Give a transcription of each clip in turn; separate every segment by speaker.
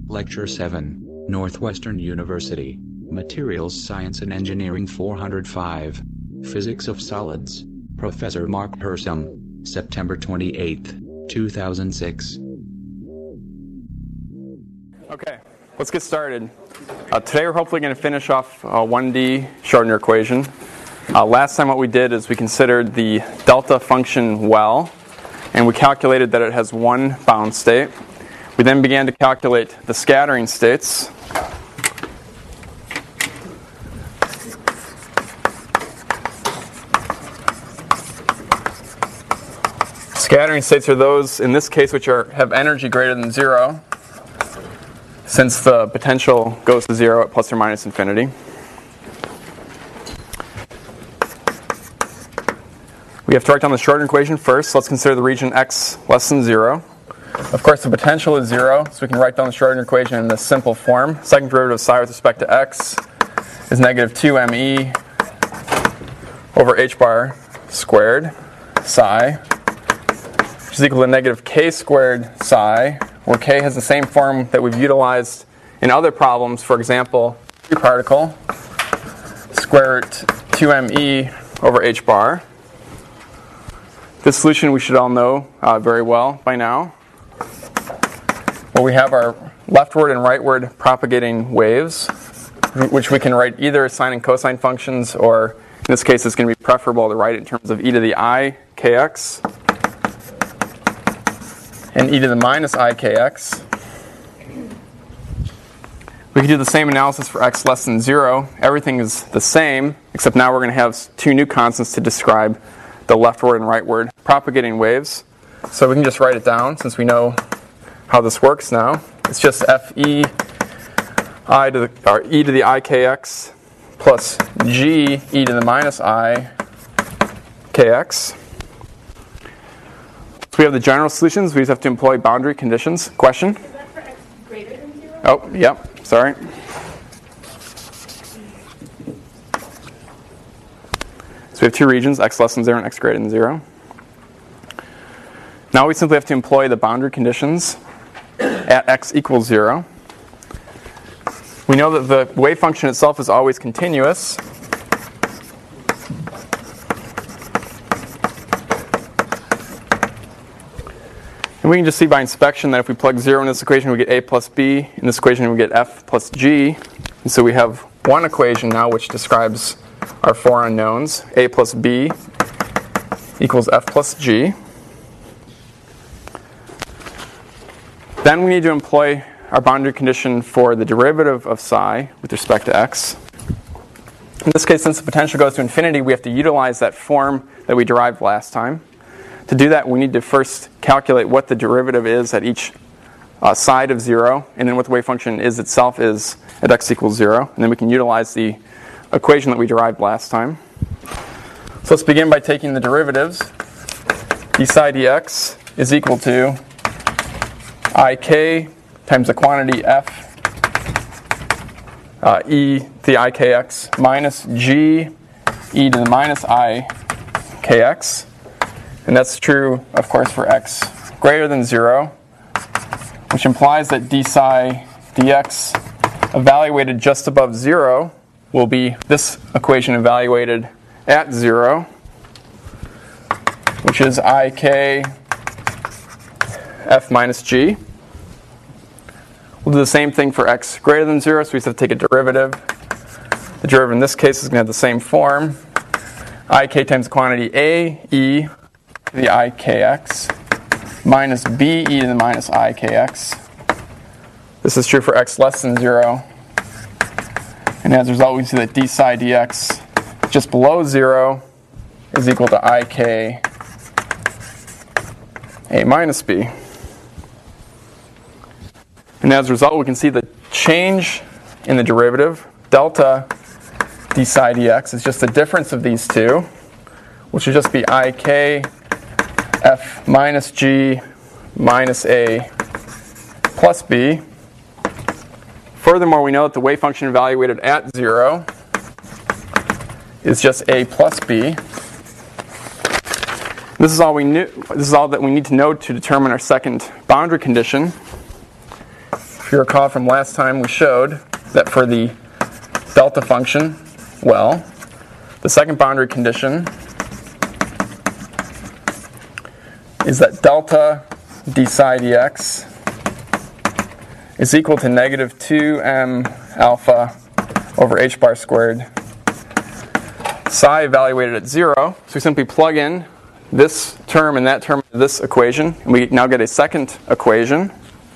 Speaker 1: Lecture 7, Northwestern University, Materials Science and Engineering 405, Physics of Solids, Professor Mark Hersom, September 28, 2006.
Speaker 2: Okay, let's get started. Today we're hopefully going to finish off 1D Schrodinger equation. Last time what we did is we considered the delta function well, and we calculated that it has one bound state. We then began to calculate the scattering states. Scattering states are those, in this case, which have energy greater than 0, since the potential goes to 0 at plus or minus infinity. We have to write down the Schrodinger equation first. So let's consider the region x less than 0. Of course, the potential is 0, so we can write down the Schrodinger equation in this simple form. Second derivative of psi with respect to x is negative 2me over h bar squared psi, which is equal to negative k squared psi, where k has the same form that we've utilized in other problems. For example, free particle, square root 2me over h bar. This solution we should all know very well by now, where we have our leftward and rightward propagating waves, which we can write either as sine and cosine functions, or in this case it's going to be preferable to write it in terms of e to the I kx and e to the minus I kx. We can do the same analysis for x less than 0. Everything is the same, except now we're going to have two new constants to describe the leftward and rightward propagating waves. So we can just write it down since we know how this works now. It's just fe I to the, or e to the I kx plus g e to the minus I kx. So we have the general solutions. We just have to employ boundary conditions. Question?
Speaker 3: Is that for x greater than 0?
Speaker 2: Oh, yep. Sorry. So we have two regions, x less than 0 and x greater than 0. Now we simply have to employ the boundary conditions at x equals 0. We know that the wave function itself is always continuous. And we can just see by inspection that if we plug 0 in this equation, we get a plus b. In this equation, we get f plus g. And so we have one equation now which describes our four unknowns. A plus b equals f plus g. Then we need to employ our boundary condition for the derivative of psi with respect to x. In this case, since the potential goes to infinity, we have to utilize that form that we derived last time. To do that, we need to first calculate what the derivative is at each side of 0, and then what the wave function is itself is at x equals 0. And then we can utilize the equation that we derived last time. So let's begin by taking the derivatives. d psi dx is equal to ik times the quantity f e to the I kx minus g e to the minus I kx. And that's true, of course, for x greater than 0, which implies that d psi dx evaluated just above 0 will be this equation evaluated at 0, which is ik f minus g. We'll do the same thing for x greater than 0, so we just have to take a derivative. The derivative in this case is going to have the same form. Ik times the quantity a e to the I kx minus b e to the minus I kx. This is true for x less than 0. And as a result, we see that d psi dx just below 0 is equal to ik a minus b. And as a result, we can see the change in the derivative, delta d psi dx, is just the difference of these two, which would just be ik f minus g minus a plus b. Furthermore, we know that the wave function evaluated at 0 is just a plus b. This is all that we need to know to determine our second boundary condition. If you recall from last time, we showed that for the delta function, well, the second boundary condition is that delta d psi dx is equal to negative 2m alpha over h bar squared, psi evaluated at 0. So we simply plug in this term and that term into this equation, and we now get a second equation.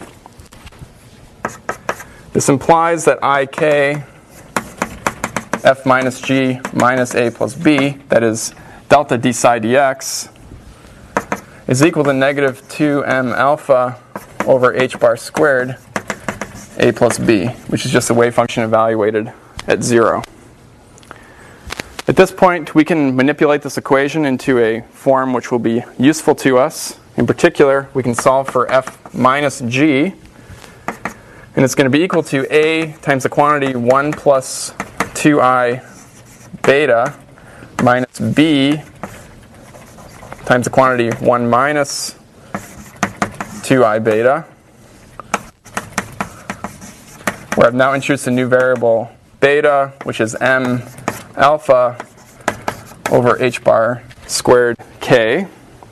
Speaker 2: This implies that ik f minus g minus a plus b, that is delta d psi dx, is equal to negative 2m alpha over h bar squared a plus b, which is just a wave function evaluated at 0. At this point, we can manipulate this equation into a form which will be useful to us. In particular, we can solve for f minus g, and it's going to be equal to a times the quantity 1 plus 2i beta minus b times the quantity 1 minus 2i beta, where I've now introduced a new variable beta, which is m alpha over h bar squared k.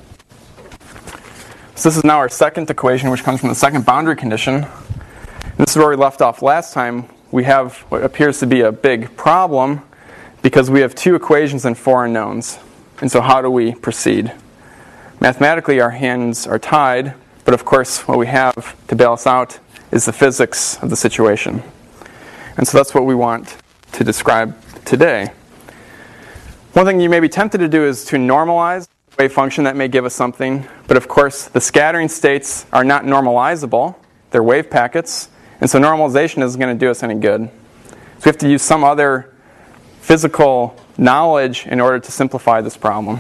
Speaker 2: So this is now our second equation, which comes from the second boundary condition. And this is where we left off last time. We have what appears to be a big problem because we have two equations and four unknowns. And so how do we proceed? Mathematically, our hands are tied, but of course, what we have to bail us out is the physics of the situation. And so that's what we want to describe today. One thing you may be tempted to do is to normalize the wave function. That may give us something, but of course, the scattering states are not normalizable. They're wave packets, and so normalization isn't going to do us any good. So we have to use some other physical knowledge in order to simplify this problem.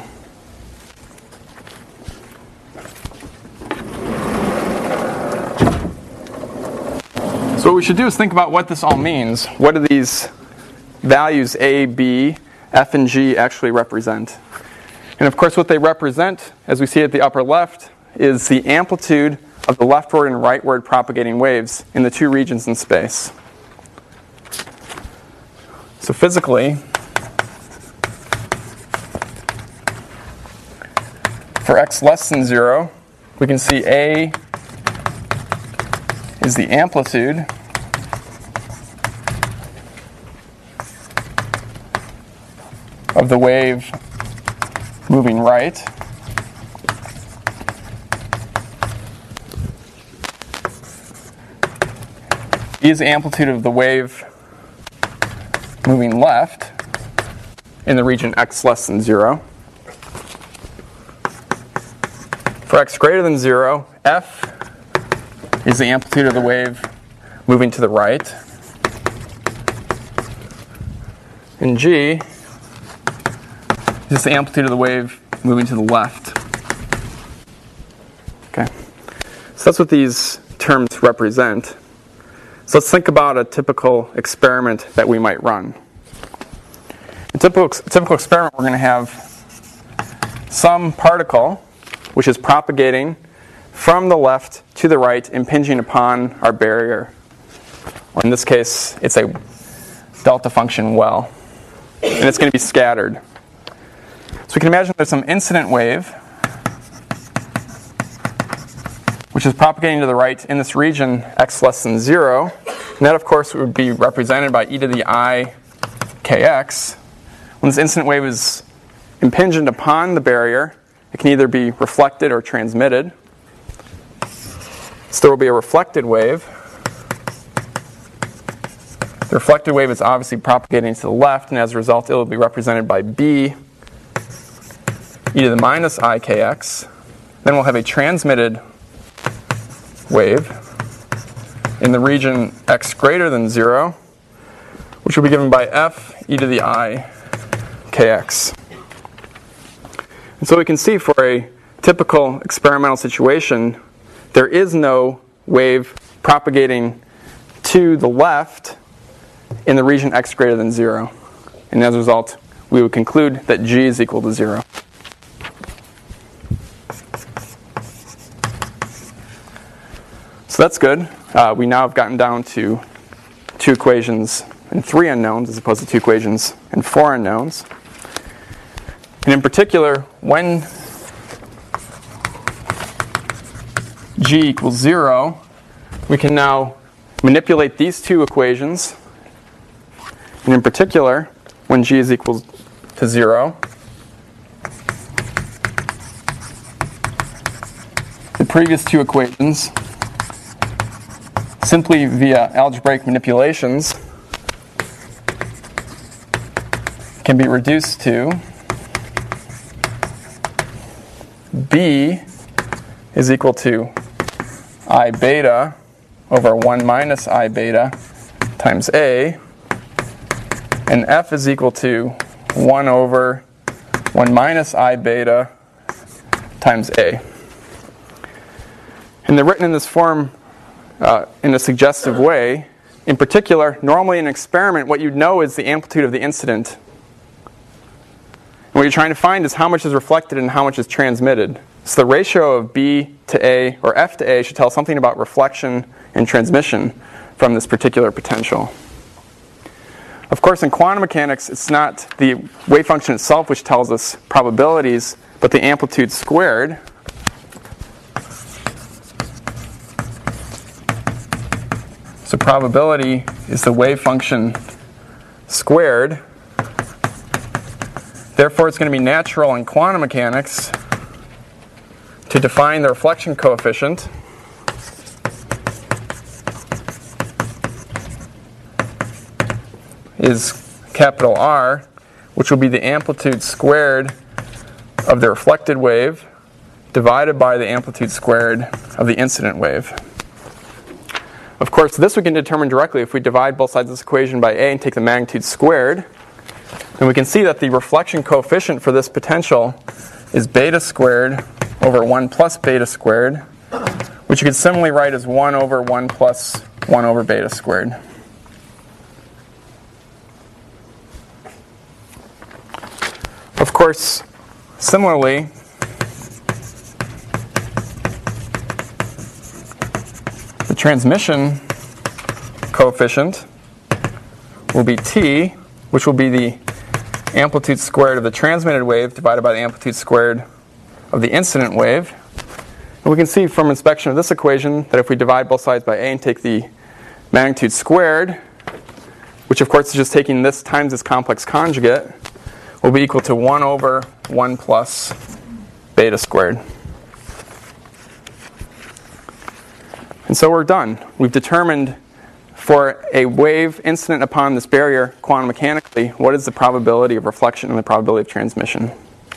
Speaker 2: So what we should do is think about what this all means. What do these values a, b, f, and g actually represent? And of course what they represent, as we see at the upper left, is the amplitude of the leftward and rightward propagating waves in the two regions in space. So physically, for x less than 0, we can see a is the amplitude of the wave moving right. E is the amplitude of the wave moving left in the region x less than 0. For x greater than 0, f is the amplitude of the wave moving to the right. And g is the amplitude of the wave moving to the left. Okay, so that's what these terms represent. So let's think about a typical experiment that we might run. In a typical experiment, we're going to have some particle which is propagating from the left to the right, impinging upon our barrier. Or in this case, it's a delta function well. And it's going to be scattered. So we can imagine there's some incident wave which is propagating to the right in this region x less than 0. And that, of course, would be represented by e to the I kx. When this incident wave is impinged upon the barrier, it can either be reflected or transmitted. So there will be a reflected wave. The reflected wave is obviously propagating to the left, and as a result, it will be represented by b e to the minus I kx. Then we'll have a transmitted wave in the region x greater than 0, which will be given by f e to the I kx. And so we can see for a typical experimental situation, there is no wave propagating to the left in the region x greater than 0. And as a result, we would conclude that g is equal to 0. So that's good. We now have gotten down to 2 equations and 3 unknowns as opposed to 2 equations and 4 unknowns. And in particular, when g equals 0, we can now manipulate these 2 equations. And in particular, when g is equal to 0, the previous 2 equations, simply via algebraic manipulations, can be reduced to b is equal to I beta over 1 minus I beta times a, and f is equal to 1 over 1 minus I beta times a. And they're written in this form in a suggestive way. In particular, normally in an experiment, what you'd know is the amplitude of the incident. And what you're trying to find is how much is reflected and how much is transmitted. So the ratio of B to A, or F to A, should tell something about reflection and transmission from this particular potential. Of course, in quantum mechanics, it's not the wave function itself which tells us probabilities, but the amplitude squared. So probability is the wave function squared. Therefore, it's going to be natural in quantum mechanics to define the reflection coefficient is capital R, which will be the amplitude squared of the reflected wave divided by the amplitude squared of the incident wave. Of course, this we can determine directly if we divide both sides of this equation by A and take the magnitude squared. And we can see that the reflection coefficient for this potential is beta squared over 1 plus beta squared, which you could similarly write as 1 over 1 plus 1 over beta squared. Of course, similarly, the transmission coefficient will be T, which will be the amplitude squared of the transmitted wave divided by the amplitude squared of the incident wave. And we can see from inspection of this equation that if we divide both sides by A and take the magnitude squared, which of course is just taking this times its complex conjugate, will be equal to 1 over 1 plus beta squared. And so we're done. We've determined for a wave incident upon this barrier quantum mechanically, what is the probability of reflection and the probability of transmission.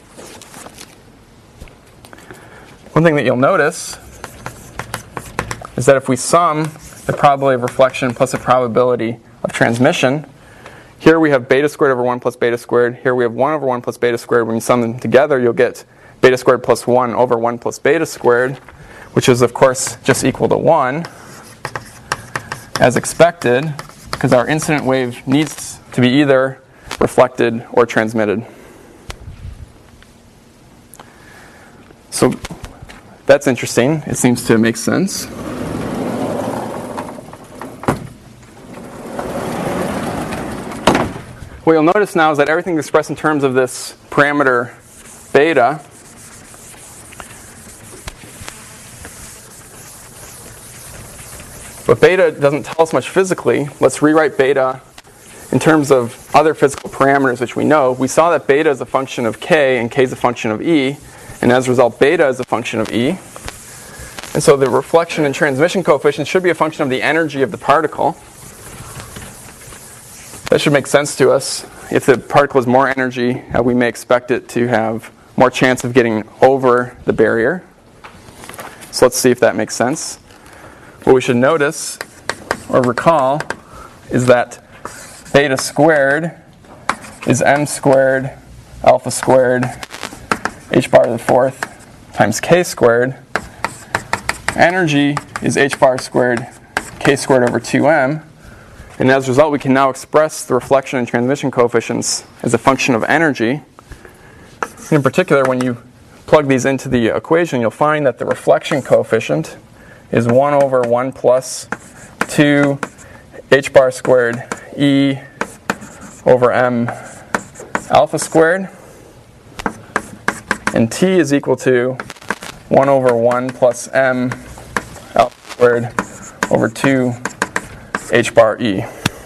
Speaker 2: One thing that you'll notice is that if we sum the probability of reflection plus the probability of transmission, here we have beta squared over 1 plus beta squared. Here we have 1 over 1 plus beta squared. When you sum them together, you'll get beta squared plus 1 over 1 plus beta squared, which is, of course, just equal to 1, as expected, because our incident wave needs to be either reflected or transmitted. So that's interesting. It seems to make sense. What you'll notice now is that everything is expressed in terms of this parameter beta. But beta doesn't tell us much physically. Let's rewrite beta in terms of other physical parameters which we know. We saw that beta is a function of k and k is a function of e. And as a result, beta is a function of e. And so the reflection and transmission coefficient should be a function of the energy of the particle. That should make sense to us. If the particle has more energy, we may expect it to have more chance of getting over the barrier. So let's see if that makes sense. What we should notice or recall is that beta squared is m squared alpha squared h bar to the fourth times k squared. Energy is h bar squared k squared over 2m. And as a result, we can now express the reflection and transmission coefficients as a function of energy. In particular, when you plug these into the equation, you'll find that the reflection coefficient is 1 over 1 plus 2 h bar squared E over m alpha squared. And T is equal to 1 over 1 plus m alpha squared over 2 h bar E.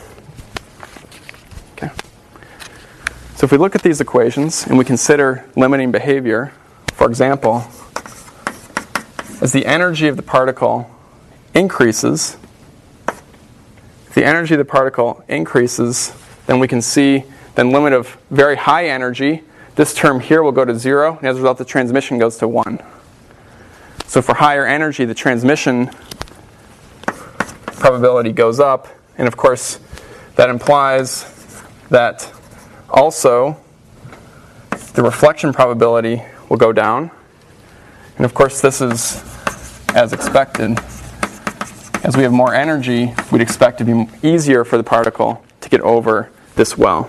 Speaker 2: Okay. So if we look at these equations and we consider limiting behavior, for example, as the energy of the particle increases, if the energy of the particle increases, then we can see the limit of very high energy. This term here will go to 0, and as a result, the transmission goes to 1. So for higher energy, the transmission probability goes up, and of course, that implies that also the reflection probability will go down. And of course, this is as expected. As we have more energy, we'd expect it to be easier for the particle to get over this well.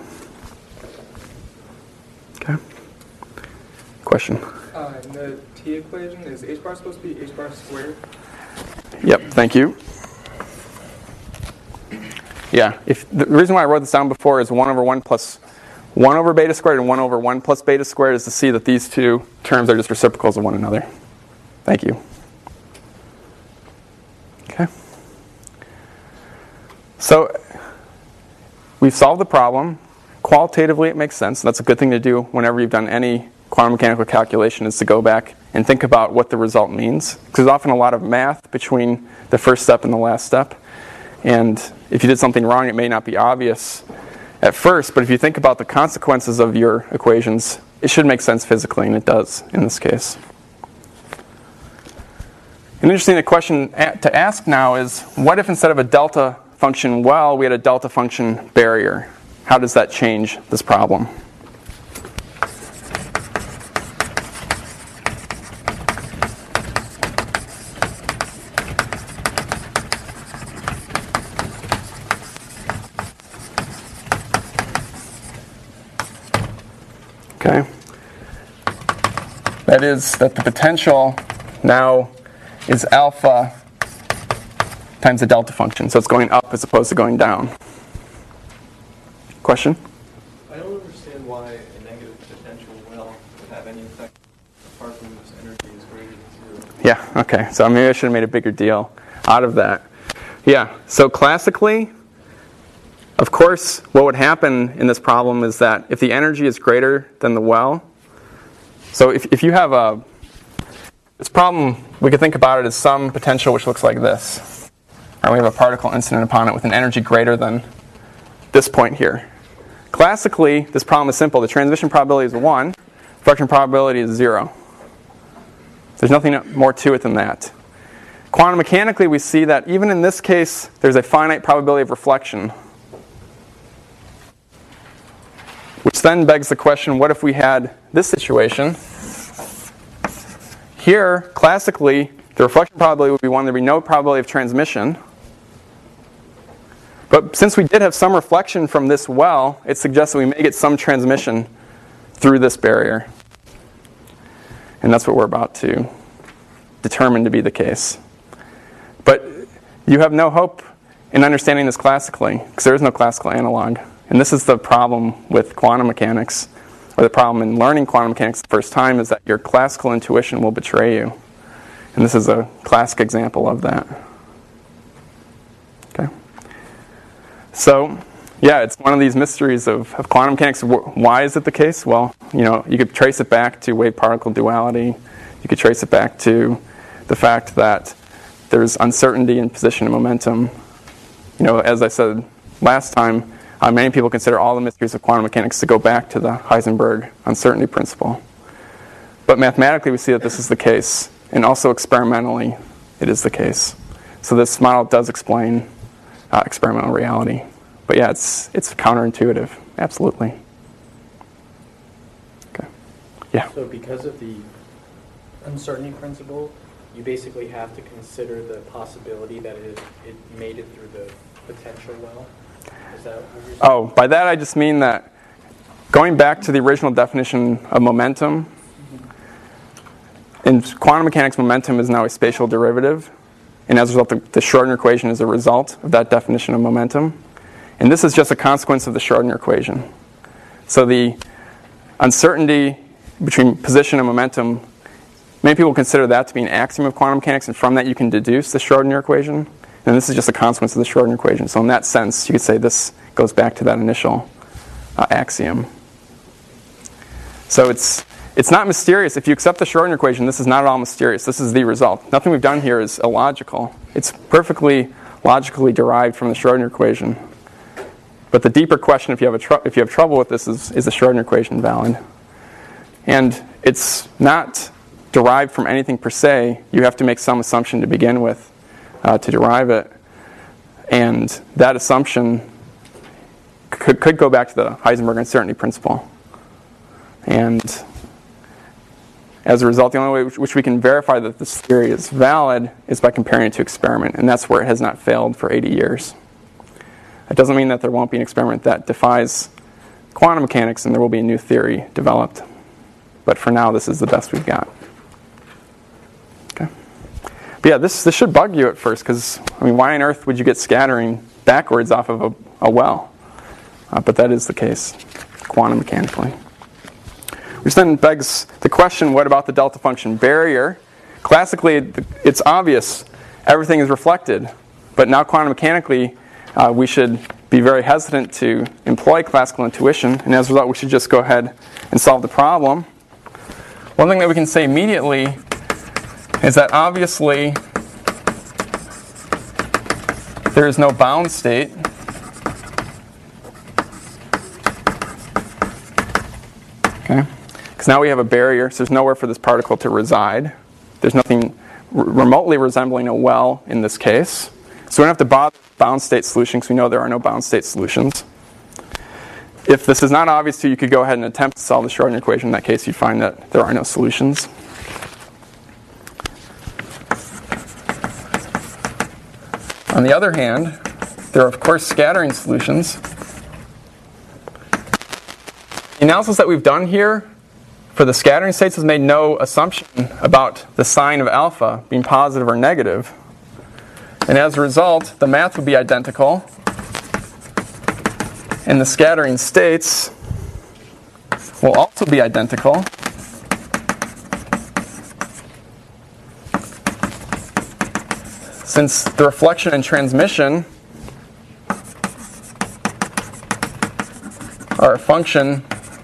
Speaker 2: Okay. Question?
Speaker 4: In the T equation, is h bar supposed to be h bar squared?
Speaker 2: Yep, thank you. Yeah, the reason why I wrote this down before is 1 over 1 plus 1 over beta squared and 1 over 1 plus beta squared is to see that these two terms are just reciprocals of one another. Thank you. Okay. So we've solved the problem. Qualitatively, it makes sense. That's a good thing to do whenever you've done any quantum mechanical calculation, is to go back and think about what the result means. Because there's often a lot of math between the first step and the last step. And if you did something wrong, it may not be obvious at first. But if you think about the consequences of your equations, it should make sense physically, and it does in this case. An interesting question to ask now is, what if instead of a delta function well, we had a delta function barrier? How does that change this problem? Okay. That is that the potential now is alpha times the delta function. So it's going up as opposed to going down. Question?
Speaker 5: I don't understand why a negative potential well would have any effect apart from this energy is greater than 0.
Speaker 2: Yeah, okay. So maybe I should have made a bigger deal out of that. Yeah, so classically, of course, what would happen in this problem is that if the energy is greater than the well, so if you have this problem, we could think about it as some potential which looks like this. Right, we have a particle incident upon it with an energy greater than this point here. Classically, this problem is simple. The transmission probability is 1. Reflection probability is 0. There's nothing more to it than that. Quantum mechanically, we see that even in this case, there's a finite probability of reflection. Which then begs the question, what if we had this situation? Here, classically, the reflection probability would be 1. There would be no probability of transmission. But since we did have some reflection from this well, it suggests that we may get some transmission through this barrier. And that's what we're about to determine to be the case. But you have no hope in understanding this classically, because there is no classical analog. And this is the problem with quantum mechanics, or the problem in learning quantum mechanics the first time, is that your classical intuition will betray you. And this is a classic example of that. Okay. So, yeah, it's one of these mysteries of quantum mechanics. Why is it the case? Well, you could trace it back to wave-particle duality. You could trace it back to the fact that there's uncertainty in position and momentum. As I said last time, many people consider all the mysteries of quantum mechanics to go back to the Heisenberg uncertainty principle. But mathematically, we see that this is the case. And also experimentally, it is the case. So this model does explain experimental reality. But yeah, it's counterintuitive, absolutely. Okay. Yeah.
Speaker 6: So because of the uncertainty principle, you basically have to consider the possibility that it made it through the potential well? Is that what you're saying?
Speaker 2: Oh, by that I just mean that going back to the original definition of momentum, in quantum mechanics, momentum is now a spatial derivative. and as a result, the Schrodinger equation is a result of that definition of momentum. And this is just a consequence of the Schrodinger equation. So the uncertainty between position and momentum, many people consider that to be an axiom of quantum mechanics, and from that you can deduce the Schrodinger equation. And this is just a consequence of the Schrodinger equation. So in that sense, you could say this goes back to that initial axiom. So it's not mysterious. If you accept the Schrodinger equation, this is not at all mysterious. This is the result. Nothing we've done here is illogical. It's perfectly logically derived from the Schrodinger equation. But the deeper question, if you have trouble with this, is the Schrodinger equation valid? And it's not derived from anything per se. You have to make some assumption to begin with to derive it. And that assumption could go back to the Heisenberg uncertainty principle. And as a result, the only way which we can verify that this theory is valid is by comparing it to experiment. And that's where it has not failed for 80 years. It doesn't mean that there won't be an experiment that defies quantum mechanics and there will be a new theory developed. But for now, this is the best we've got. Okay. But yeah, this should bug you at first, because, I mean, why on earth would you get scattering backwards off of a well? But that is the case, quantum mechanically. Which then begs the question, what about the delta function barrier? Classically, it's obvious. Everything is reflected. But now quantum mechanically, we should be very hesitant to employ classical intuition, and as a result, we should just go ahead and solve the problem. One thing that we can say immediately is that obviously there is no bound state. Okay? Because now we have a barrier, so there's nowhere for this particle to reside. There's nothing remotely resembling a well in this case. So we don't have to bother with bound state solution because we know there are no bound state solutions. If this is not obvious to you, you could go ahead and attempt to solve the Schrodinger equation. In that case, you'd find that there are no solutions. On the other hand, there are, of course, scattering solutions. The analysis that we've done here for the scattering states has made no assumption about the sign of alpha being positive or negative. And as a result, the math would be identical. And the scattering states will also be identical. Since the reflection and transmission are a function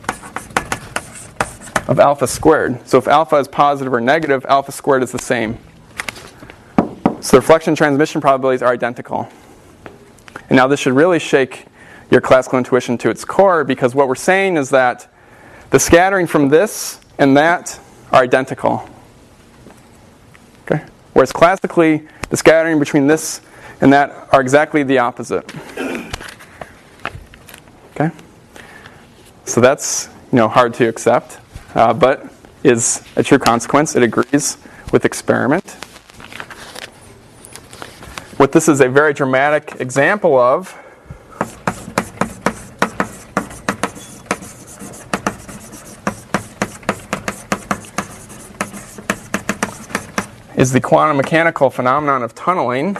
Speaker 2: of alpha squared. So if alpha is positive or negative, alpha squared is the same. So the reflection and transmission probabilities are identical. And now this should really shake your classical intuition to its core, because what we're saying is that the scattering from this and that are identical. Okay? Whereas classically, the scattering between this and that are exactly the opposite. Okay? So that's hard to accept, but is a true consequence. It agrees with experiment. What this is a very dramatic example of is the quantum mechanical phenomenon of tunneling.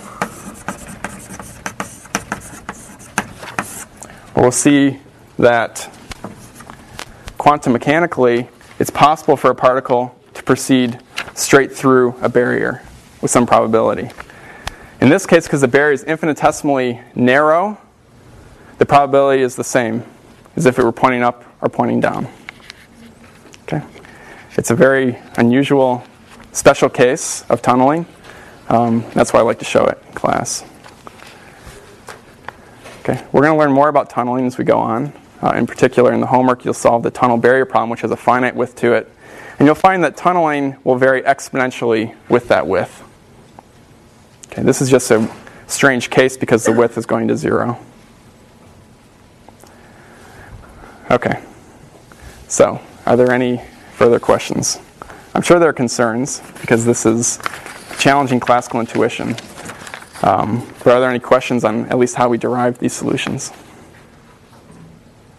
Speaker 2: We'll see that quantum mechanically, it's possible for a particle to proceed straight through a barrier with some probability. In this case, because the barrier is infinitesimally narrow, the probability is the same as if it were pointing up or pointing down. Okay? It's a very unusual, special case of tunneling. That's why I like to show it in class. Okay, we're going to learn more about tunneling as we go on. In particular, in the homework, you'll solve the tunnel barrier problem, which has a finite width to it. And you'll find that tunneling will vary exponentially with that width. Okay, this is just a strange case because the width is going to 0. Okay, so are there any further questions? I'm sure there are concerns because this is challenging classical intuition. But are there any questions on at least how we derive these solutions?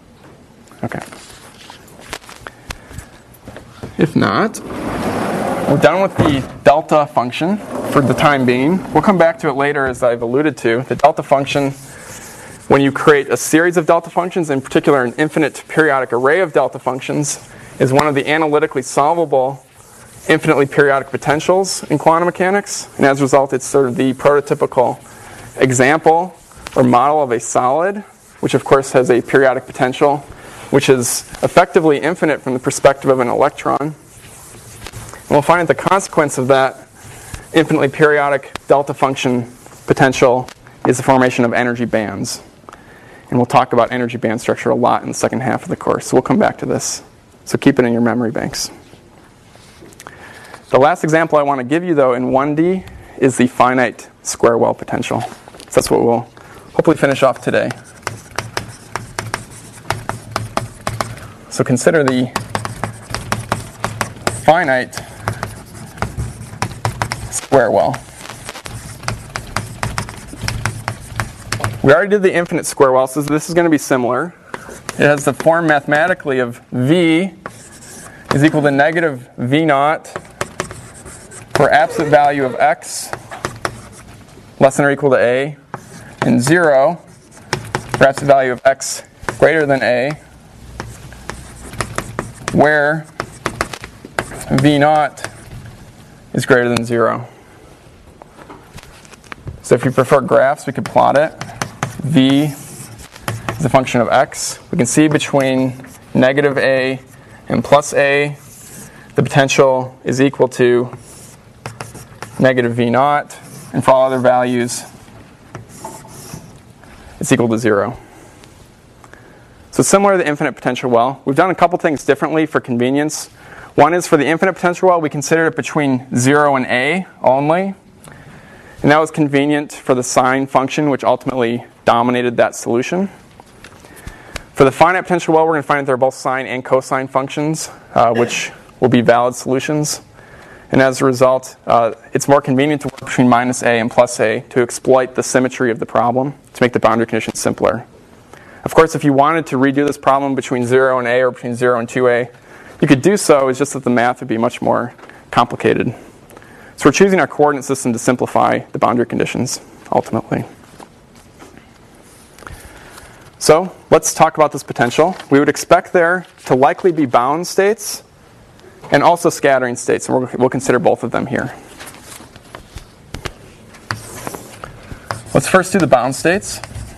Speaker 2: Okay. If not, We're done with the delta function for the time being. We'll come back to it later, as I've alluded to. The delta function, when you create a series of delta functions, in particular an infinite periodic array of delta functions, is one of the analytically solvable infinitely periodic potentials in quantum mechanics. And as a result, it's sort of the prototypical example or model of a solid, which of course has a periodic potential, which is effectively infinite from the perspective of an electron. And we'll find that the consequence of that infinitely periodic delta function potential is the formation of energy bands. And we'll talk about energy band structure a lot in the second half of the course. So we'll come back to this. So keep it in your memory banks. The last example I want to give you, though, in 1D is the finite square well potential. So that's what we'll hopefully finish off today. So consider the finite square well. We already did the infinite square well, so this is going to be similar. It has the form mathematically of V is equal to negative V naught for absolute value of x less than or equal to a, and 0 for absolute value of x greater than a, where V naught is greater than 0. So if you prefer graphs, we could plot it. V is a function of x. We can see between negative a and plus a, the potential is equal to negative V naught, and for all other values, it's equal to 0. So similar to the infinite potential well, we've done a couple things differently for convenience. One is for the infinite potential well, we considered it between 0 and a only. And that was convenient for the sine function, which ultimately dominated that solution. For the finite potential well, we're going to find that they're both sine and cosine functions, which will be valid solutions. And as a result, it's more convenient to work between minus a and plus a to exploit the symmetry of the problem to make the boundary conditions simpler. Of course, if you wanted to redo this problem between 0 and a or between 0 and 2a, you could do so. It's just that the math would be much more complicated. So we're choosing our coordinate system to simplify the boundary conditions, ultimately. So let's talk about this potential. We would expect there to likely be bound states and also scattering states, and we'll consider both of them here. Let's first do the bound states.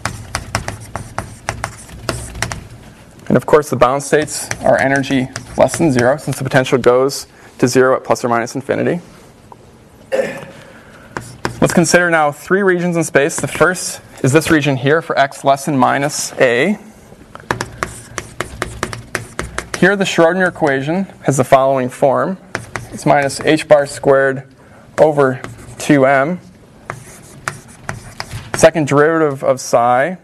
Speaker 2: And of course, the bound states are energy less than 0, since the potential goes to 0 at plus or minus infinity. Let's consider now 3 regions in space. The first is this region here for x less than minus a. Here the Schrodinger equation has the following form. It's minus h bar squared over 2m. Second derivative of psi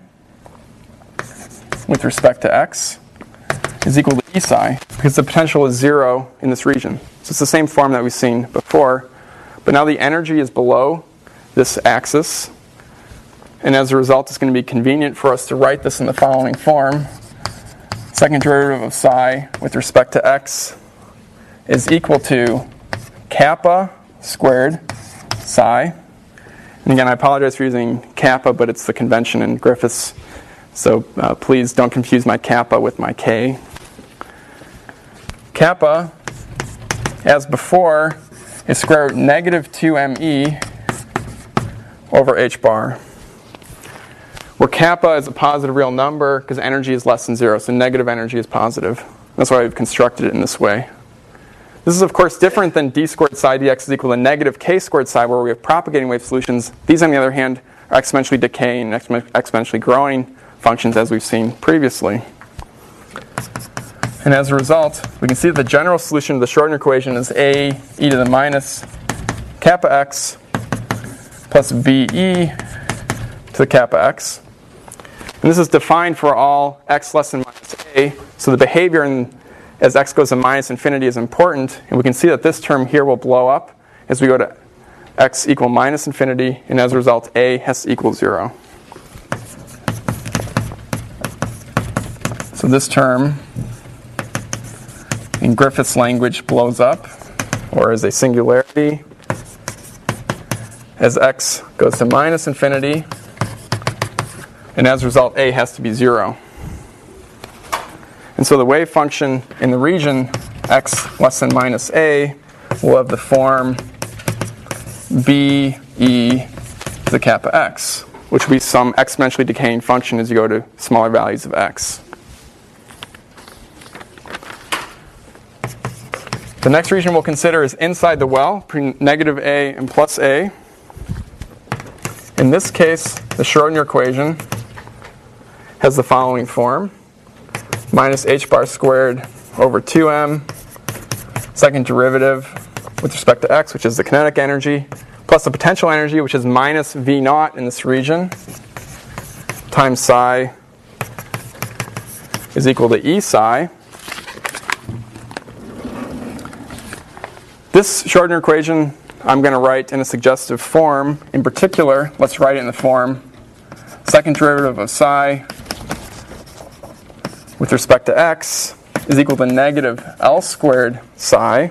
Speaker 2: with respect to x is equal to E psi, because the potential is 0 in this region. So it's the same form that we've seen before, but now the energy is below this axis, and as a result, it's going to be convenient for us to write this in the following form. Second derivative of psi with respect to x is equal to kappa squared psi. And again, I apologize for using kappa, but it's the convention in Griffiths. So please don't confuse my kappa with my k. Kappa, as before, is square root negative 2me over h bar, where kappa is a positive real number because energy is less than 0, so negative energy is positive. That's why we've constructed it in this way. This is, of course, different than d squared psi dx is equal to negative k squared psi, where we have propagating wave solutions. These, on the other hand, are exponentially decaying and exponentially growing functions, as we've seen previously. And as a result, we can see that the general solution of the Schrodinger equation is a e to the minus kappa x plus ve to the kappa x. And this is defined for all x less than minus a. So the behavior as x goes to minus infinity is important. And we can see that this term here will blow up as we go to x equal minus infinity. And as a result, a has to equal 0. So this term, in Griffith's language, blows up. or as a singularity, as x goes to minus infinity, and as a result, a has to be 0. And so the wave function in the region x less than minus a will have the form b e to the kappa x, which will be some exponentially decaying function as you go to smaller values of x. The next region we'll consider is inside the well, between negative a and plus a. In this case, the Schrodinger equation has the following form: minus h bar squared over 2m, second derivative with respect to x, which is the kinetic energy, plus the potential energy, which is minus v naught in this region, times psi is equal to e psi. This Schrodinger equation I'm going to write in a suggestive form. In particular, let's write it in the form second derivative of psi with respect to x is equal to negative L squared psi,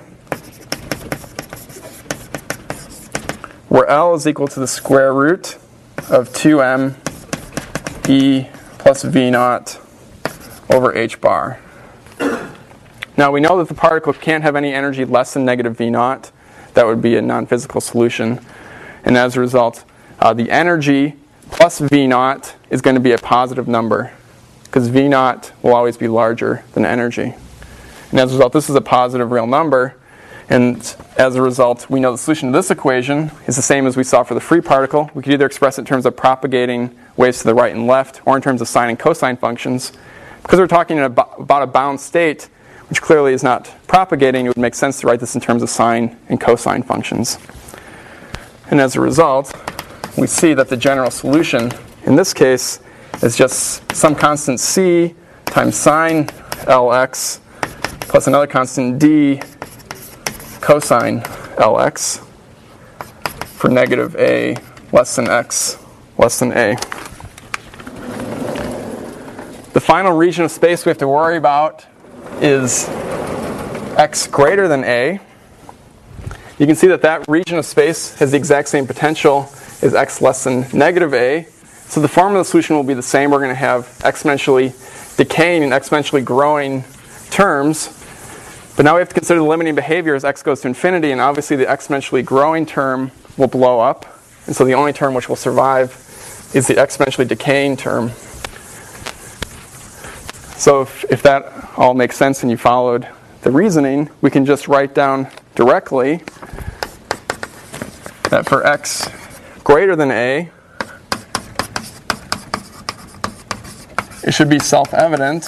Speaker 2: where L is equal to the square root of 2m e plus v naught over h bar. Now we know that the particle can't have any energy less than negative v naught. That would be a non-physical solution. And as a result, the energy plus v naught is going to be a positive number, because v naught will always be larger than energy. And as a result, this is a positive real number. And as a result, we know the solution to this equation is the same as we saw for the free particle. We could either express it in terms of propagating waves to the right and left, or in terms of sine and cosine functions. Because we're talking about a bound state, which clearly is not propagating, it would make sense to write this in terms of sine and cosine functions. And as a result, we see that the general solution in this case is just some constant c times sine Lx plus another constant d cosine Lx for negative a less than x less than a. The final region of space we have to worry about is x greater than a. You can see that that region of space has the exact same potential as x less than negative a. So the form of the solution will be the same. We're going to have exponentially decaying and exponentially growing terms. But now we have to consider the limiting behavior as x goes to infinity, and obviously the exponentially growing term will blow up. And so the only term which will survive is the exponentially decaying term. So if that all makes sense and you followed the reasoning, we can just write down directly that for x greater than a, it should be self-evident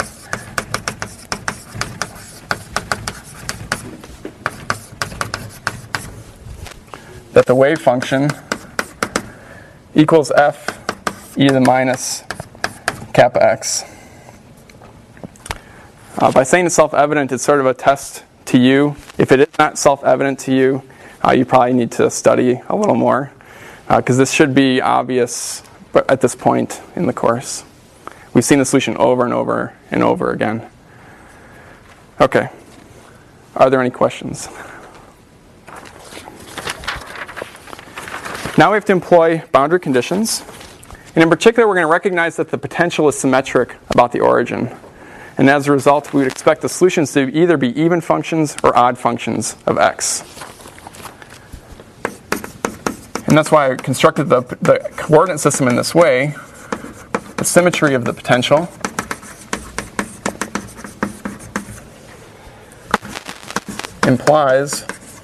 Speaker 2: that the wave function equals f e to the minus kappa x. By saying it's self-evident, it's sort of a test to you. If it is not self-evident to you, you probably need to study a little more, because this should be obvious at this point in the course. We've seen the solution over and over and over again. Okay. Are there any questions? Now we have to employ boundary conditions. And in particular, we're going to recognize that the potential is symmetric about the origin. And as a result, we would expect the solutions to either be even functions or odd functions of x. And that's why I constructed the coordinate system in this way. The symmetry of the potential implies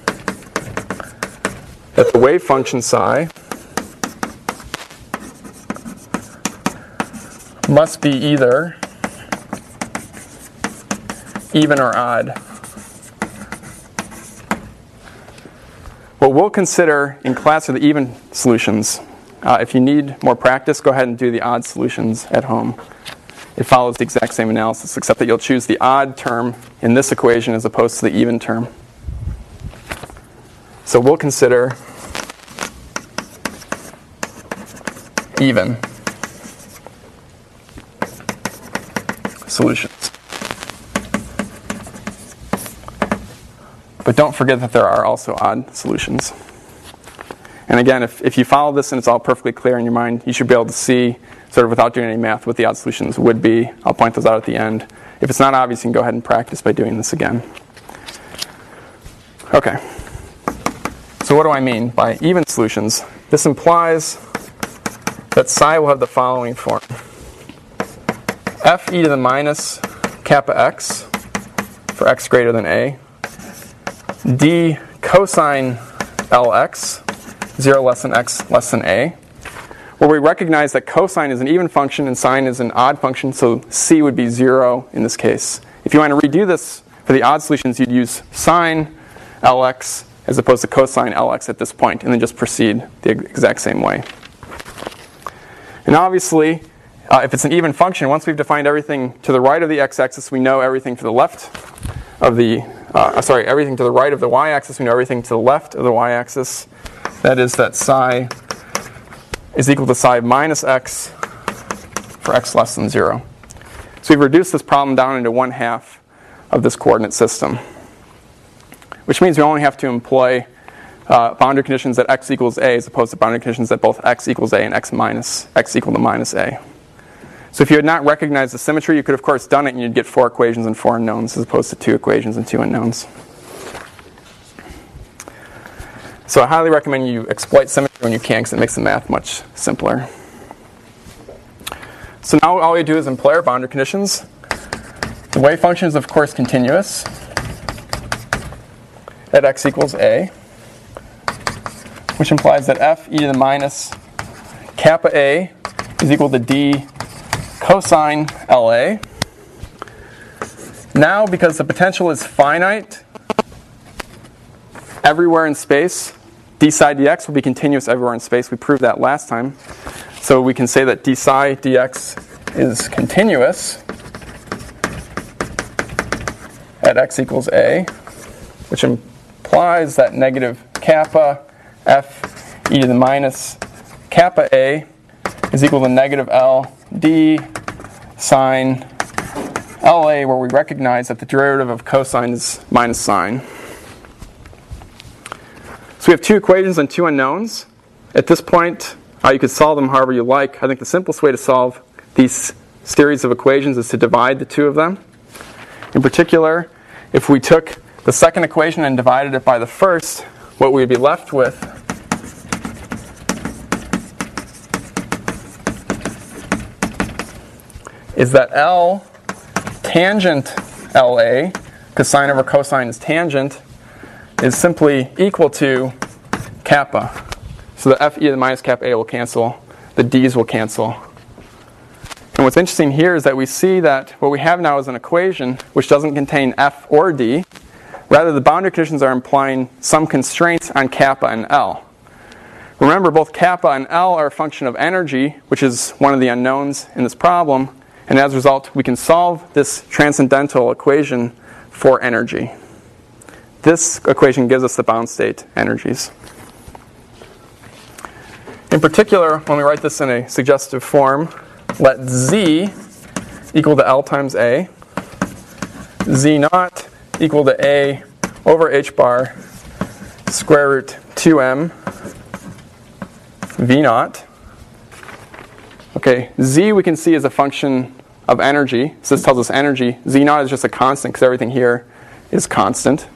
Speaker 2: that the wave function psi must be either even or odd. What we'll consider in class are the even solutions. If you need more practice, go ahead and do the odd solutions at home. It follows the exact same analysis, except that you'll choose the odd term in this equation as opposed to the even term. So we'll consider even solutions. But don't forget that there are also odd solutions. And again, if you follow this and it's all perfectly clear in your mind, you should be able to see, sort of without doing any math, what the odd solutions would be. I'll point those out at the end. If it's not obvious, you can go ahead and practice by doing this again. Okay. So what do I mean by even solutions? This implies that psi will have the following form. F e to the minus kappa x for x greater than a, d cosine lx, 0 less than x less than a, where we recognize that cosine is an even function and sine is an odd function, so c would be 0 in this case. If you want to redo this for the odd solutions, you'd use sine lx as opposed to cosine lx at this point, and then just proceed the exact same way. And obviously, if it's an even function, once we've defined everything to the right of the x-axis, we know everything to the left of the, everything to the right of the y-axis, we know everything to the left of the y-axis. That is that psi is equal to psi minus x for x less than 0. So we've reduced this problem down into 1/2 of this coordinate system, which means we only have to employ boundary conditions that x equals a as opposed to boundary conditions that both x equals a and x equal to minus a. So if you had not recognized the symmetry, you could of course done it and you'd get 4 equations and 4 unknowns as opposed to 2 equations and 2 unknowns. So I highly recommend you exploit symmetry when you can, because it makes the math much simpler. So now all we do is employ our boundary conditions. The wave function is of course continuous at x equals a, which implies that f e to the minus kappa a is equal to d cosine LA. Now, because the potential is finite everywhere in space, d psi dx will be continuous everywhere in space. We proved that last time. So we can say that d psi dx is continuous at x equals a, which implies that negative kappa f e to the minus kappa a is equal to negative L d sine LA, where we recognize that the derivative of cosine is minus sine. So we have 2 equations and 2 unknowns. At this point, you could solve them however you like. I think the simplest way to solve these series of equations is to divide the 2 of them. In particular, if we took the second equation and divided it by the first, what we'd be left with is that L tangent LA, because sine over cosine is tangent, is simply equal to kappa. So the f e to the minus kappa a will cancel, the d's will cancel. And what's interesting here is that we see that what we have now is an equation which doesn't contain f or d. Rather, the boundary conditions are implying some constraints on kappa and L. Remember, both kappa and L are a function of energy, which is one of the unknowns in this problem. And as a result, we can solve this transcendental equation for energy. This equation gives us the bound state energies. In particular, when we write this in a suggestive form, let z equal to L times A, z naught equal to A over h bar square root 2m v naught. Okay, z we can see is a function of energy. So this tells us energy. Z naught is just a constant because everything here is constant.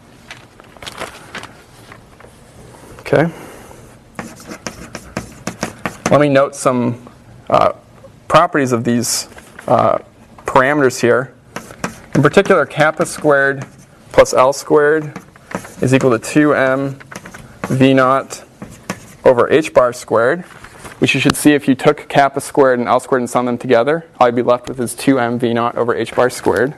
Speaker 2: Okay. Let me note some properties of these parameters here. In particular, kappa squared plus L squared is equal to 2m v naught over h bar squared, which you should see if you took kappa squared and L squared and sum them together, all you'd be left with is 2m v naught over h bar squared.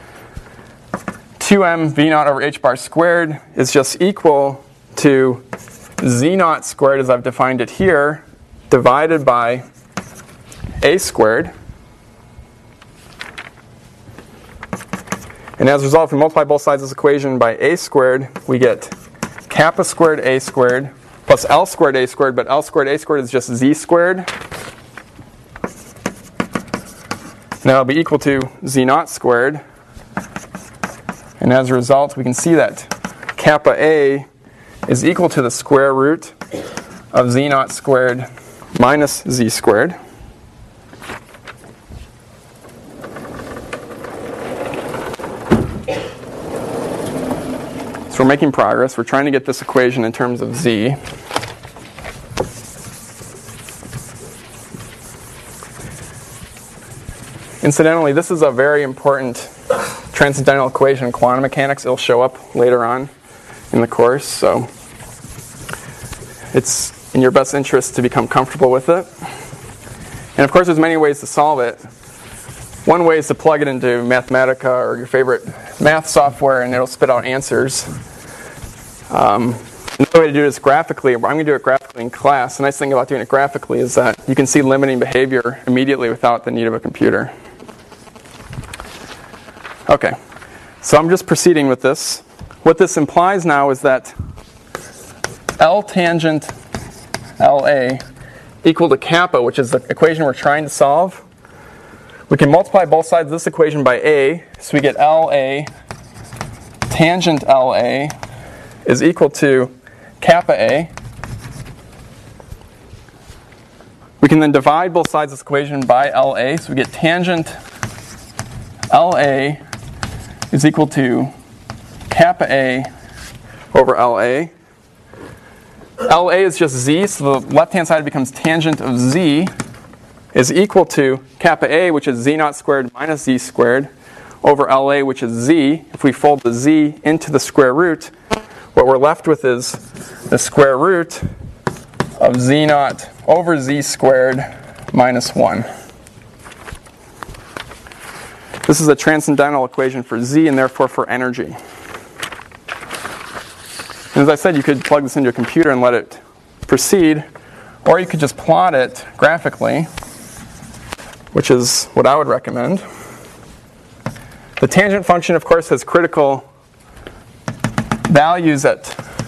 Speaker 2: 2m v naught over h bar squared is just equal to z naught squared, as I've defined it here, divided by a squared. And as a result, if we multiply both sides of this equation by a squared, we get kappa squared a squared plus L squared a squared, but L squared a squared is just z squared. And that'll be equal to z naught squared. And as a result, we can see that kappa A is equal to the square root of z naught squared minus z squared. So we're making progress. We're trying to get this equation in terms of z. Incidentally, this is a very important transcendental equation in quantum mechanics. It'll show up later on in the course, so it's in your best interest to become comfortable with it. And of course, there's many ways to solve it. One way is to plug it into Mathematica or your favorite math software, and it'll spit out answers. Another way to do this graphically, I'm going to do it graphically in class. The nice thing about doing it graphically is that you can see limiting behavior immediately without the need of a computer. Okay, so I'm just proceeding with this. What this implies now is that L tangent LA equal to kappa, which is the equation we're trying to solve. We can multiply both sides of this equation by A, so we get LA tangent LA is equal to kappa A. We can then divide both sides of this equation by LA, so we get tangent LA is equal to kappa A over LA. LA is just Z, so the left-hand side becomes tangent of Z is equal to kappa A, which is Z naught squared minus Z squared, over LA, which is Z. If we fold the Z into the square root, what we're left with is the square root of Z naught over Z squared minus 1. This is a transcendental equation for Z and therefore for energy. And as I said, you could plug this into a computer and let it proceed, or you could just plot it graphically, which is what I would recommend. The tangent function, of course, has critical values at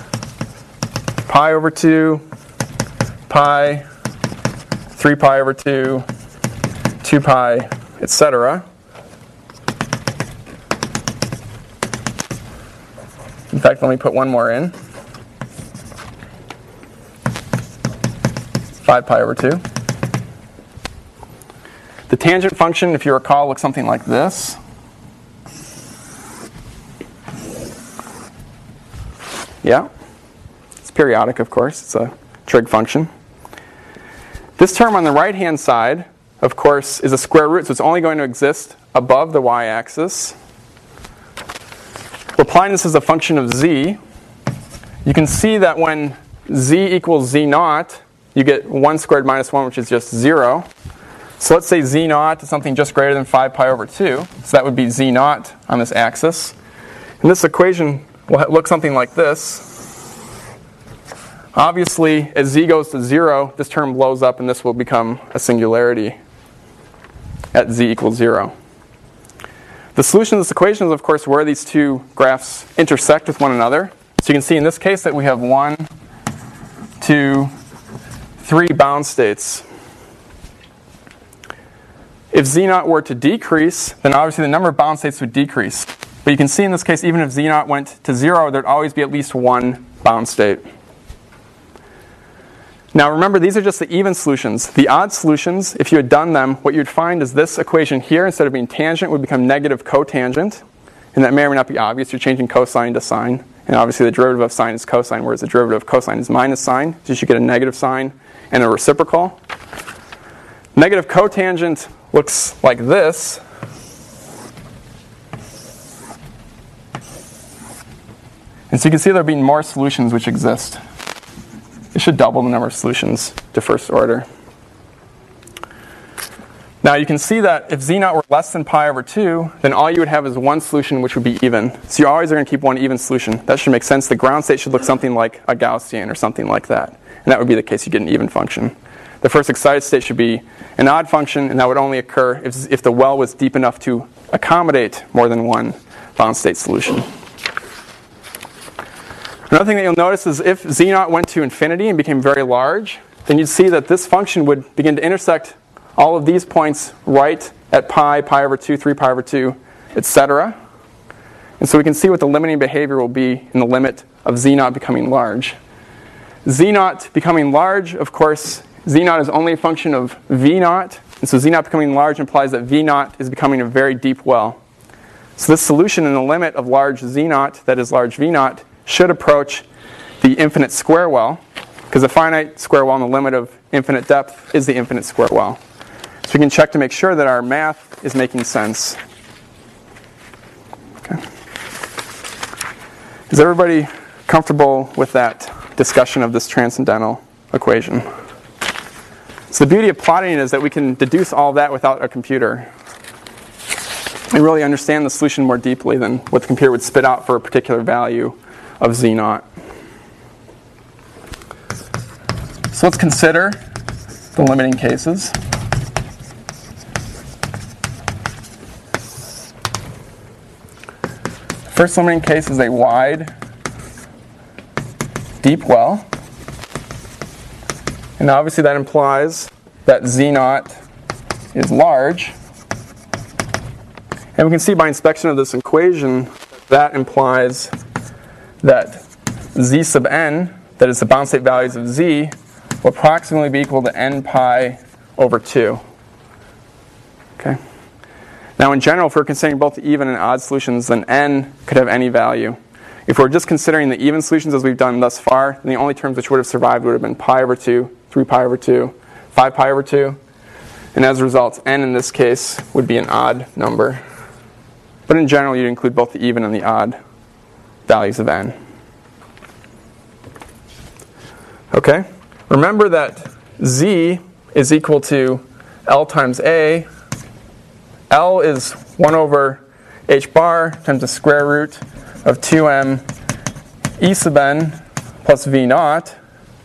Speaker 2: pi over 2, pi, 3 pi over 2, 2 pi, etc. In fact, let me put one more in. 5 pi over 2. The tangent function, if you recall, looks something like this. Yeah, it's periodic, of course. It's a trig function. This term on the right-hand side, of course, is a square root, so it's only going to exist above the y-axis. We're applying this as a function of z. You can see that when z equals z naught, you get 1 squared minus 1, which is just 0. So let's say z naught is something just greater than 5 pi over 2. So that would be z naught on this axis. And this equation will look something like this. Obviously, as z goes to 0, this term blows up and this will become a singularity at z equals 0. The solution to this equation is, of course, where these two graphs intersect with one another. So you can see in this case that we have 1, 2, 3 bound states. If z naught were to decrease, then obviously the number of bound states would decrease. But you can see in this case, even if z naught went to 0, there'd always be at least one bound state. Now remember, these are just the even solutions. The odd solutions, if you had done them, what you'd find is this equation here, instead of being tangent, would become negative cotangent. And that may or may not be obvious. You're changing cosine to sine. And obviously the derivative of sine is cosine, whereas the derivative of cosine is minus sine. So you should get a negative sign and a reciprocal. Negative cotangent looks like this. And so you can see there being more solutions which exist. It should double the number of solutions to first order. Now you can see that if z naught were less than pi over 2, then all you would have is one solution which would be even. So you always are going to keep one even solution. That should make sense. The ground state should look something like a Gaussian or something like that. And that would be the case. You get an even function. The first excited state should be an odd function, and that would only occur if the well was deep enough to accommodate more than one bound state solution. Another thing that you'll notice is if z naught went to infinity and became very large, then you'd see that this function would begin to intersect all of these points right at pi, pi over 2, 3 pi over 2, etc. And so we can see what the limiting behavior will be in the limit of z0 becoming large. Z0 becoming large, of course, z0 is only a function of v0, and so z0 becoming large implies that v0 is becoming a very deep well. So this solution in the limit of large z0, that is large v0, should approach the infinite square well, because the finite square well in the limit of infinite depth is the infinite square well. So we can check to make sure that our math is making sense. Okay. Is everybody comfortable with that discussion of this transcendental equation? So the beauty of plotting it is that we can deduce all that without a computer and really understand the solution more deeply than what the computer would spit out for a particular value of z0. So let's consider the limiting cases. First limiting case is a wide, deep well. And obviously that implies that z0 is large. And we can see by inspection of this equation that implies that z sub n, that is the bound state values of z, will approximately be equal to n pi over 2. Okay. Now in general, if we're considering both the even and odd solutions, then n could have any value. If we're just considering the even solutions as we've done thus far, then the only terms which would have survived would have been pi over 2, 3 pi over 2, 5 pi over 2. And as a result, n in this case would be an odd number. But in general, you'd include both the even and the odd values of n. Okay? Remember that z is equal to L times A. L is 1 over h bar times the square root of 2m e sub n plus v naught.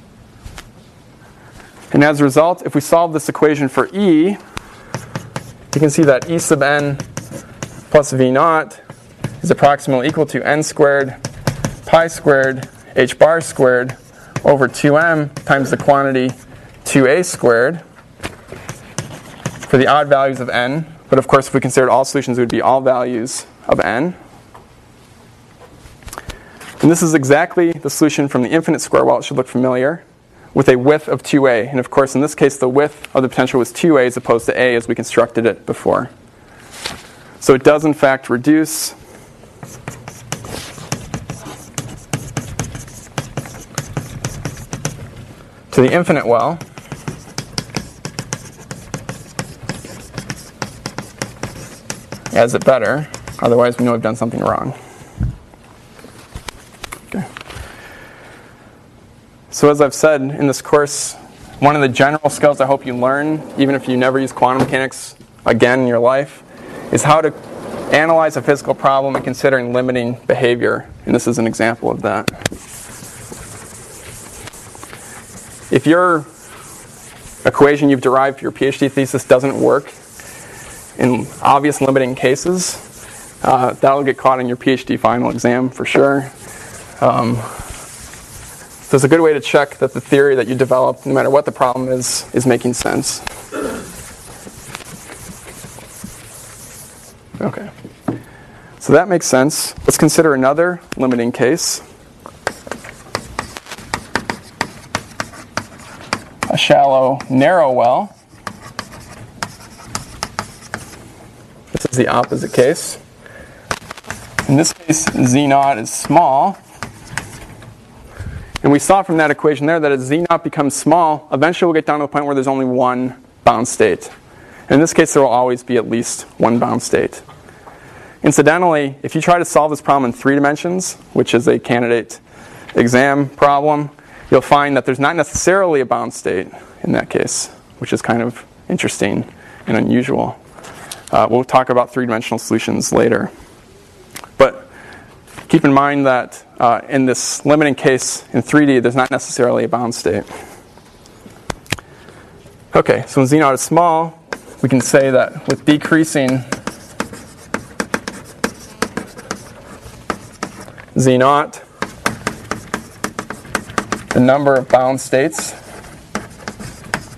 Speaker 2: And as a result, if we solve this equation for e, you can see that e sub n plus v naught is approximately equal to n squared pi squared h bar squared over 2m times the quantity 2a squared for the odd values of n. But of course, if we considered all solutions, it would be all values of n. And this is exactly the solution from the infinite square well. It should look familiar, with a width of 2a. And of course, in this case, the width of the potential was 2a as opposed to a as we constructed it before. So it does, in fact, reduce to the infinite well. As it better. Otherwise, we know we've done something wrong. Okay. So as I've said in this course, one of the general skills I hope you learn, even if you never use quantum mechanics again in your life, is how to analyze a physical problem and considering limiting behavior. And this is an example of that. If your equation you've derived for your PhD thesis doesn't work in obvious limiting cases, that'll get caught in your PhD final exam for sure. So it's a good way to check that the theory that you develop, no matter what the problem is making sense. Okay. So that makes sense. Let's consider another limiting case. A shallow, narrow well. This is the opposite case. In this case, z0 is small. And we saw from that equation there that as z0 becomes small, eventually we'll get down to a point where there's only one bound state. And in this case, there will always be at least one bound state. Incidentally, if you try to solve this problem in 3 dimensions, which is a candidate exam problem, you'll find that there's not necessarily a bound state in that case, which is kind of interesting and unusual. We'll talk about 3-dimensional solutions later. But keep in mind that in this limiting case in 3D, there's not necessarily a bound state. Okay, so when z0 is small, we can say that with decreasing z0, the number of bound states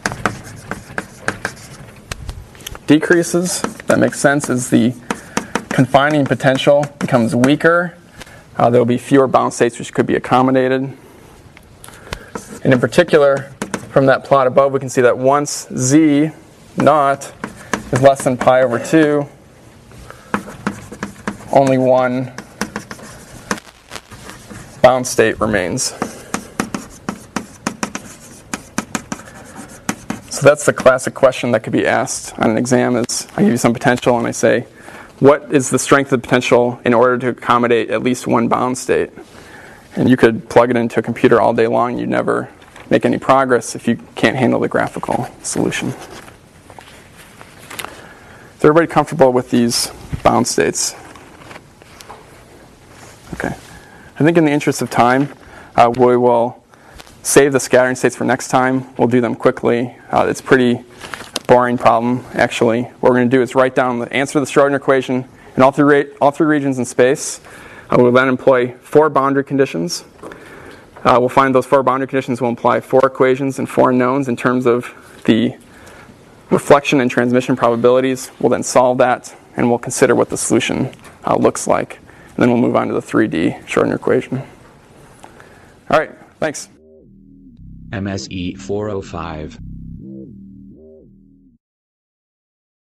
Speaker 2: decreases. That makes sense as the confining potential becomes weaker. There will be fewer bound states which could be accommodated. And in particular, from that plot above, we can see that once z naught is less than pi over 2, only one bound state remains. So that's the classic question that could be asked on an exam is, I give you some potential and I say, what is the strength of the potential in order to accommodate at least one bound state? And you could plug it into a computer all day long, you'd never make any progress if you can't handle the graphical solution. Is everybody comfortable with these bound states? Okay. I think in the interest of time, we will save the scattering states for next time. We'll do them quickly. It's a pretty boring problem, actually. What we're going to do is write down the answer to the Schrodinger equation in all three regions in space. We'll then employ 4 boundary conditions. We'll find those 4 boundary conditions will imply 4 equations and 4 knowns in terms of the reflection and transmission probabilities. We'll then solve that, and we'll consider what the solution looks like. And then we'll move on to the 3D Schrodinger equation. All right, thanks.
Speaker 1: MSE 405.